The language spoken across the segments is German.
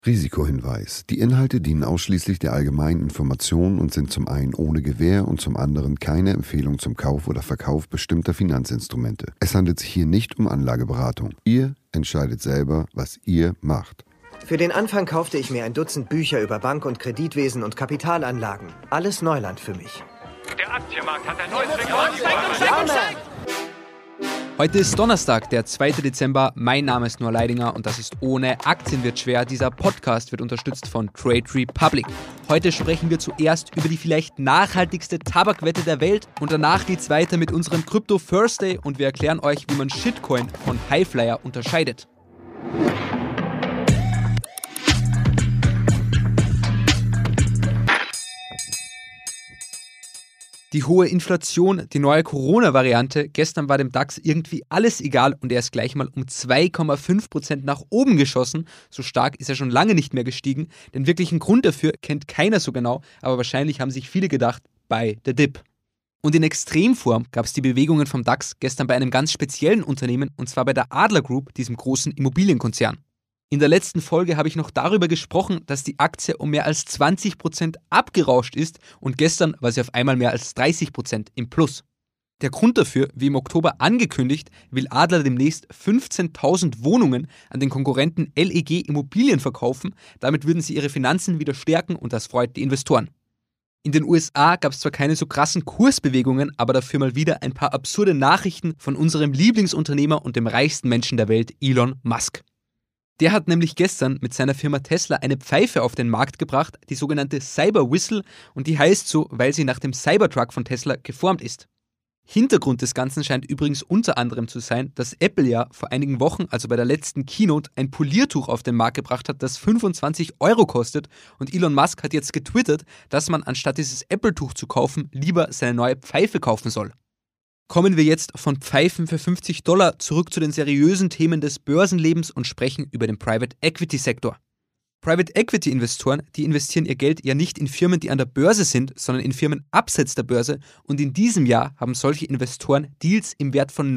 Risikohinweis. Die Inhalte dienen ausschließlich der allgemeinen Information und sind zum einen ohne Gewähr und zum anderen keine Empfehlung zum Kauf oder Verkauf bestimmter Finanzinstrumente. Es handelt sich hier nicht um Anlageberatung. Ihr entscheidet selber, was ihr macht. Für den Anfang kaufte ich mir ein Dutzend Bücher über Bank- und Kreditwesen und Kapitalanlagen. Alles Neuland für mich. Der Aktienmarkt hat ein neues Rekord. Heute ist Donnerstag, der 2. Dezember. Mein Name ist Noah Leidinger und das ist Ohne Aktien wird schwer. Dieser Podcast wird unterstützt von Trade Republic. Heute sprechen wir zuerst über die vielleicht nachhaltigste Tabakwette der Welt und danach geht's weiter mit unserem Crypto Thursday und wir erklären euch, wie man Shitcoin von Highflyer unterscheidet. Die hohe Inflation, die neue Corona-Variante, gestern war dem DAX irgendwie alles egal und er ist gleich mal um 2,5% nach oben geschossen. So stark ist er schon lange nicht mehr gestiegen. Den wirklichen Grund dafür kennt keiner so genau, aber wahrscheinlich haben sich viele gedacht, buy the dip. Und in Extremform gab es die Bewegungen vom DAX gestern bei einem ganz speziellen Unternehmen und zwar bei der Adler Group, diesem großen Immobilienkonzern. In der letzten Folge habe ich noch darüber gesprochen, dass die Aktie um mehr als 20% abgerauscht ist und gestern war sie auf einmal mehr als 30% im Plus. Der Grund dafür, wie im Oktober angekündigt, will Adler demnächst 15.000 Wohnungen an den Konkurrenten LEG Immobilien verkaufen. Damit würden sie ihre Finanzen wieder stärken und das freut die Investoren. In den USA gab es zwar keine so krassen Kursbewegungen, aber dafür mal wieder ein paar absurde Nachrichten von unserem Lieblingsunternehmer und dem reichsten Menschen der Welt, Elon Musk. Der hat nämlich gestern mit seiner Firma Tesla eine Pfeife auf den Markt gebracht, die sogenannte Cyber Whistle, und die heißt so, weil sie nach dem Cybertruck von Tesla geformt ist. Hintergrund des Ganzen scheint übrigens unter anderem zu sein, dass Apple ja vor einigen Wochen, also bei der letzten Keynote, ein Poliertuch auf den Markt gebracht hat, das 25 Euro kostet, und Elon Musk hat jetzt getwittert, dass man anstatt dieses Apple-Tuch zu kaufen, lieber seine neue Pfeife kaufen soll. Kommen wir jetzt von Pfeifen für $50 zurück zu den seriösen Themen des Börsenlebens und sprechen über den Private Equity Sektor. Private Equity Investoren, die investieren ihr Geld ja nicht in Firmen, die an der Börse sind, sondern in Firmen abseits der Börse, und in diesem Jahr haben solche Investoren Deals im Wert von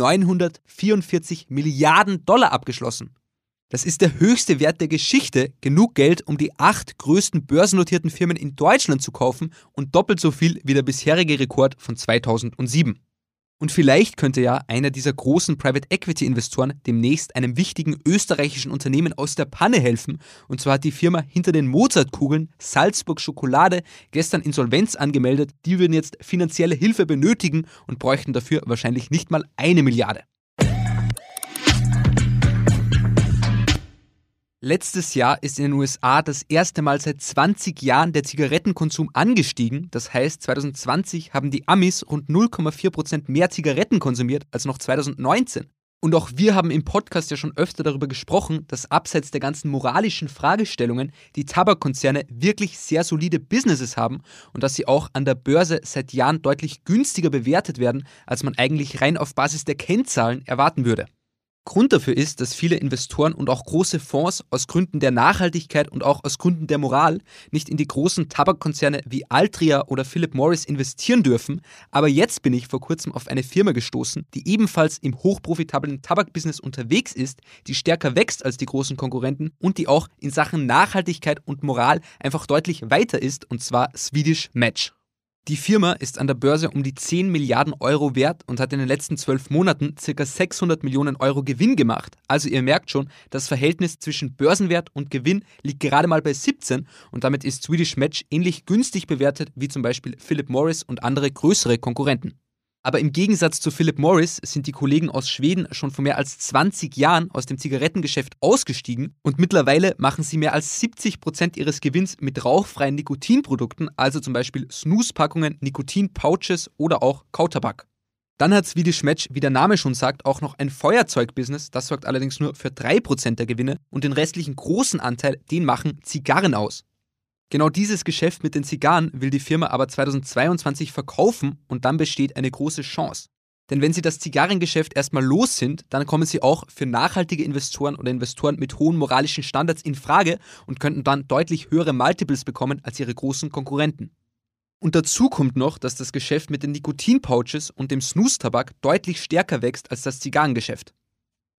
$944 Milliarden abgeschlossen. Das ist der höchste Wert der Geschichte, genug Geld, um die 8 größten börsennotierten Firmen in Deutschland zu kaufen und doppelt so viel wie der bisherige Rekord von 2007. Und vielleicht könnte ja einer dieser großen Private Equity Investoren demnächst einem wichtigen österreichischen Unternehmen aus der Panne helfen. Und zwar hat die Firma hinter den Mozartkugeln, Salzburg Schokolade, gestern Insolvenz angemeldet. Die würden jetzt finanzielle Hilfe benötigen und bräuchten dafür wahrscheinlich nicht mal 1 Milliarde. Letztes Jahr ist in den USA das erste Mal seit 20 Jahren der Zigarettenkonsum angestiegen. Das heißt, 2020 haben die Amis rund 0,4% mehr Zigaretten konsumiert als noch 2019. Und auch wir haben im Podcast ja schon öfter darüber gesprochen, dass abseits der ganzen moralischen Fragestellungen die Tabakkonzerne wirklich sehr solide Businesses haben und dass sie auch an der Börse seit Jahren deutlich günstiger bewertet werden, als man eigentlich rein auf Basis der Kennzahlen erwarten würde. Grund dafür ist, dass viele Investoren und auch große Fonds aus Gründen der Nachhaltigkeit und auch aus Gründen der Moral nicht in die großen Tabakkonzerne wie Altria oder Philip Morris investieren dürfen. Aber jetzt bin ich vor kurzem auf eine Firma gestoßen, die ebenfalls im hochprofitablen Tabakbusiness unterwegs ist, die stärker wächst als die großen Konkurrenten und die auch in Sachen Nachhaltigkeit und Moral einfach deutlich weiter ist, und zwar Swedish Match. Die Firma ist an der Börse um die 10 Milliarden Euro wert und hat in den letzten 12 Monaten ca. 600 Millionen Euro Gewinn gemacht. Also ihr merkt schon, das Verhältnis zwischen Börsenwert und Gewinn liegt gerade mal bei 17 und damit ist Swedish Match ähnlich günstig bewertet wie zum Beispiel Philip Morris und andere größere Konkurrenten. Aber im Gegensatz zu Philip Morris sind die Kollegen aus Schweden schon vor mehr als 20 Jahren aus dem Zigarettengeschäft ausgestiegen und mittlerweile machen sie mehr als 70% ihres Gewinns mit rauchfreien Nikotinprodukten, also zum Beispiel Snooze-Packungen, Nikotin-Pouches oder auch Kautabak. Dann hat Swedish Match, wie der Name schon sagt, auch noch ein Feuerzeugbusiness, das sorgt allerdings nur für 3% der Gewinne und den restlichen großen Anteil, den machen Zigarren aus. Genau dieses Geschäft mit den Zigarren will die Firma aber 2022 verkaufen und dann besteht eine große Chance. Denn wenn sie das Zigarrengeschäft erstmal los sind, dann kommen sie auch für nachhaltige Investoren oder Investoren mit hohen moralischen Standards in Frage und könnten dann deutlich höhere Multiples bekommen als ihre großen Konkurrenten. Und dazu kommt noch, dass das Geschäft mit den Nikotin-Pouches und dem Snooze-Tabak deutlich stärker wächst als das Zigarrengeschäft.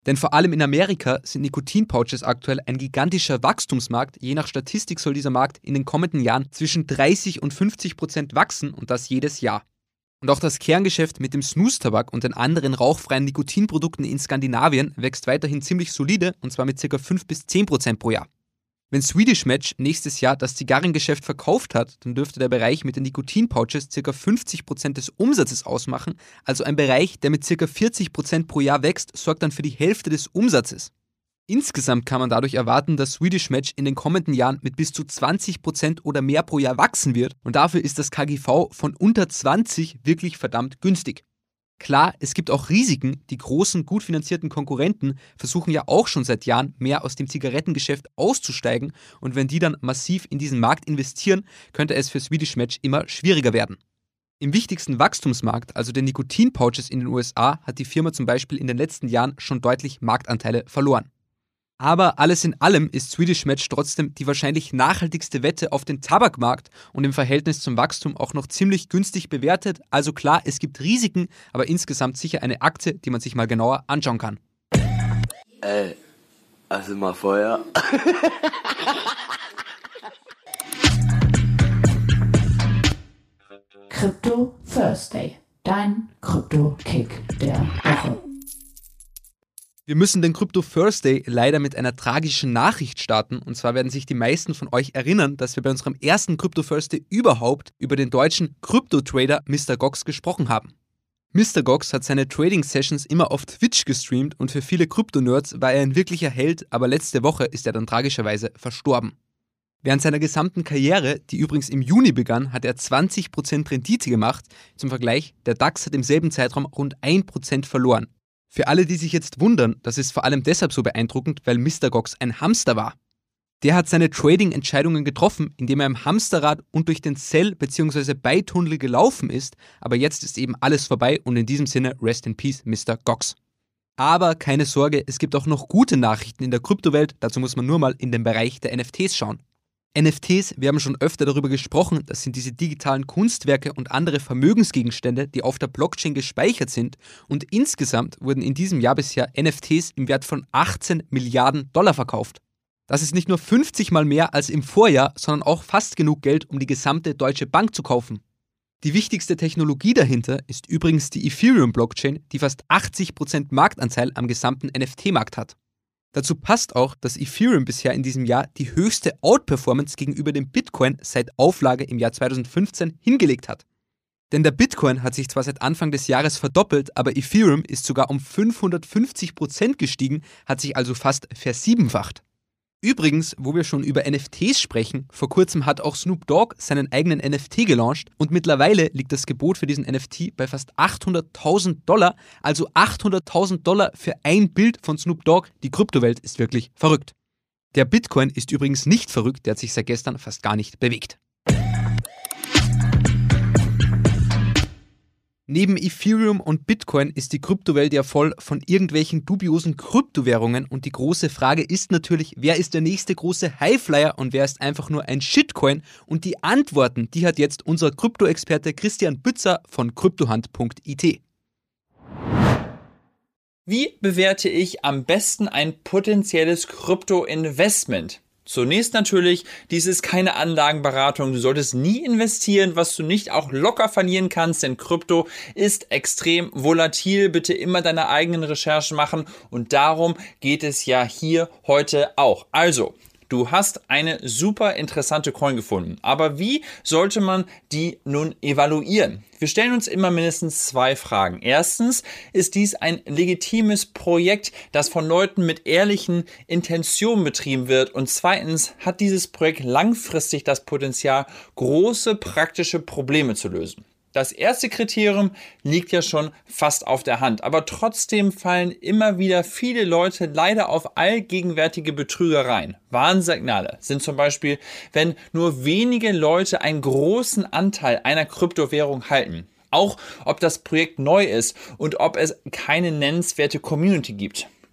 Denn vor allem in Amerika sind Nikotinpouches aktuell ein gigantischer Wachstumsmarkt. Je nach Statistik soll dieser Markt in den kommenden Jahren zwischen 30% und 50% wachsen und das jedes Jahr. Und auch das Kerngeschäft mit dem Snus-Tabak und den anderen rauchfreien Nikotinprodukten in Skandinavien wächst weiterhin ziemlich solide und zwar mit ca. 5-10% pro Jahr. Wenn Swedish Match nächstes Jahr das Zigarrengeschäft verkauft hat, dann dürfte der Bereich mit den Nikotinpouches ca. 50% des Umsatzes ausmachen, also ein Bereich, der mit ca. 40% pro Jahr wächst, sorgt dann für die Hälfte des Umsatzes. Insgesamt kann man dadurch erwarten, dass Swedish Match in den kommenden Jahren mit bis zu 20% oder mehr pro Jahr wachsen wird und dafür ist das KGV von unter 20 wirklich verdammt günstig. Klar, es gibt auch Risiken, die großen, gut finanzierten Konkurrenten versuchen ja auch schon seit Jahren mehr aus dem Zigarettengeschäft auszusteigen und wenn die dann massiv in diesen Markt investieren, könnte es für Swedish Match immer schwieriger werden. Im wichtigsten Wachstumsmarkt, also den Nikotinpouches in den USA, hat die Firma zum Beispiel in den letzten Jahren schon deutlich Marktanteile verloren. Aber alles in allem ist Swedish Match trotzdem die wahrscheinlich nachhaltigste Wette auf den Tabakmarkt und im Verhältnis zum Wachstum auch noch ziemlich günstig bewertet. Also klar, es gibt Risiken, aber insgesamt sicher eine Aktie, die man sich mal genauer anschauen kann. Also mal Feuer. Crypto Thursday, dein Krypto-Kick der Woche. Wir müssen den Crypto Thursday leider mit einer tragischen Nachricht starten. Und zwar werden sich die meisten von euch erinnern, dass wir bei unserem ersten Crypto Thursday überhaupt über den deutschen Krypto-Trader Mr. Gox gesprochen haben. Mr. Gox hat seine Trading-Sessions immer auf Twitch gestreamt und für viele Krypto-Nerds war er ein wirklicher Held, aber letzte Woche ist er dann tragischerweise verstorben. Während seiner gesamten Karriere, die übrigens im Juni begann, hat er 20% Rendite gemacht. Zum Vergleich, der DAX hat im selben Zeitraum rund 1% verloren. Für alle, die sich jetzt wundern, das ist vor allem deshalb so beeindruckend, weil Mr. Gox ein Hamster war. Der hat seine Trading-Entscheidungen getroffen, indem er im Hamsterrad und durch den Sell- bzw. Buy-Tunnel gelaufen ist, aber jetzt ist eben alles vorbei und in diesem Sinne Rest in Peace, Mr. Gox. Aber keine Sorge, es gibt auch noch gute Nachrichten in der Kryptowelt, dazu muss man nur mal in den Bereich der NFTs schauen. NFTs, wir haben schon öfter darüber gesprochen, das sind diese digitalen Kunstwerke und andere Vermögensgegenstände, die auf der Blockchain gespeichert sind und insgesamt wurden in diesem Jahr bisher NFTs im Wert von 18 Milliarden Dollar verkauft. Das ist nicht nur 50 Mal mehr als im Vorjahr, sondern auch fast genug Geld, um die gesamte Deutsche Bank zu kaufen. Die wichtigste Technologie dahinter ist übrigens die Ethereum-Blockchain, die fast 80% Marktanteil am gesamten NFT-Markt hat. Dazu passt auch, dass Ethereum bisher in diesem Jahr die höchste Outperformance gegenüber dem Bitcoin seit Auflage im Jahr 2015 hingelegt hat. Denn der Bitcoin hat sich zwar seit Anfang des Jahres verdoppelt, aber Ethereum ist sogar um 550% gestiegen, hat sich also fast versiebenfacht. Übrigens, wo wir schon über NFTs sprechen, vor kurzem hat auch Snoop Dogg seinen eigenen NFT gelauncht und mittlerweile liegt das Gebot für diesen NFT bei fast $800.000, also $800.000 für ein Bild von Snoop Dogg. Die Kryptowelt ist wirklich verrückt. Der Bitcoin ist übrigens nicht verrückt, der hat sich seit gestern fast gar nicht bewegt. Neben Ethereum und Bitcoin ist die Kryptowelt ja voll von irgendwelchen dubiosen Kryptowährungen und die große Frage ist natürlich, wer ist der nächste große Highflyer und wer ist einfach nur ein Shitcoin? Und die Antworten, die hat jetzt unser Krypto-Experte Christian Bützer von kryptohand.it. Wie bewerte ich am besten ein potenzielles Krypto-Investment? Zunächst natürlich, dies ist keine Anlagenberatung. Du solltest nie investieren, was du nicht auch locker verlieren kannst, denn Krypto ist extrem volatil. Bitte immer deine eigenen Recherchen machen und darum geht es ja hier heute auch. Also, du hast eine super interessante Coin gefunden, aber wie sollte man die nun evaluieren? Wir stellen uns immer mindestens zwei Fragen. Erstens, ist dies ein legitimes Projekt, das von Leuten mit ehrlichen Intentionen betrieben wird? Und zweitens, hat dieses Projekt langfristig das Potenzial, große praktische Probleme zu lösen? Das erste Kriterium liegt ja schon fast auf der Hand, aber trotzdem fallen immer wieder viele Leute leider auf allgegenwärtige Betrügereien. Warnsignale sind zum Beispiel, wenn nur wenige Leute einen großen Anteil einer Kryptowährung halten. Auch ob das Projekt neu ist und ob es keine nennenswerte Community gibt.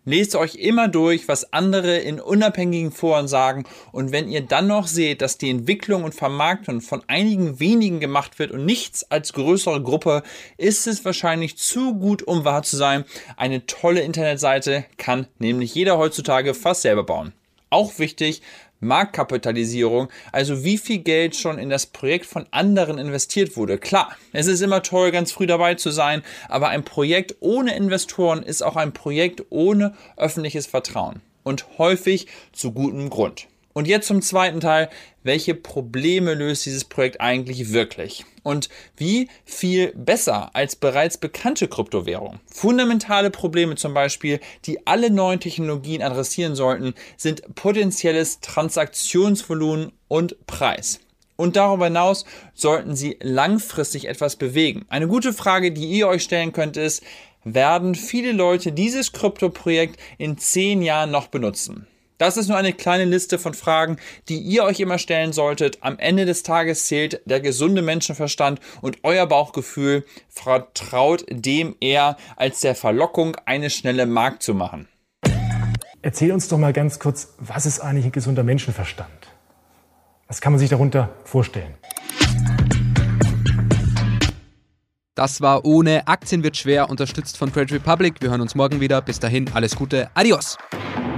Lest euch immer durch, was andere in unabhängigen Foren sagen, und wenn ihr dann noch seht, dass die Entwicklung und Vermarktung von einigen wenigen gemacht wird und nichts als größere Gruppe, ist es wahrscheinlich zu gut, um wahr zu sein. Eine tolle Internetseite kann nämlich jeder heutzutage fast selber bauen. Auch wichtig, Marktkapitalisierung, also wie viel Geld schon in das Projekt von anderen investiert wurde. Klar, es ist immer toll, ganz früh dabei zu sein, aber ein Projekt ohne Investoren ist auch ein Projekt ohne öffentliches Vertrauen und häufig zu gutem Grund. Und jetzt zum zweiten Teil. Welche Probleme löst dieses Projekt eigentlich wirklich? Und wie viel besser als bereits bekannte Kryptowährungen? Fundamentale Probleme zum Beispiel, die alle neuen Technologien adressieren sollten, sind potenzielles Transaktionsvolumen und Preis. Und darüber hinaus sollten sie langfristig etwas bewegen. Eine gute Frage, die ihr euch stellen könnt, ist, werden viele Leute dieses Kryptoprojekt in 10 Jahren noch benutzen? Das ist nur eine kleine Liste von Fragen, die ihr euch immer stellen solltet. Am Ende des Tages zählt der gesunde Menschenverstand und euer Bauchgefühl. Vertraut dem eher, als der Verlockung, eine schnelle Mark zu machen. Erzähl uns doch mal ganz kurz, was ist eigentlich ein gesunder Menschenverstand? Was kann man sich darunter vorstellen? Das war Ohne Aktien wird schwer, unterstützt von Trade Republic. Wir hören uns morgen wieder. Bis dahin, alles Gute. Adios.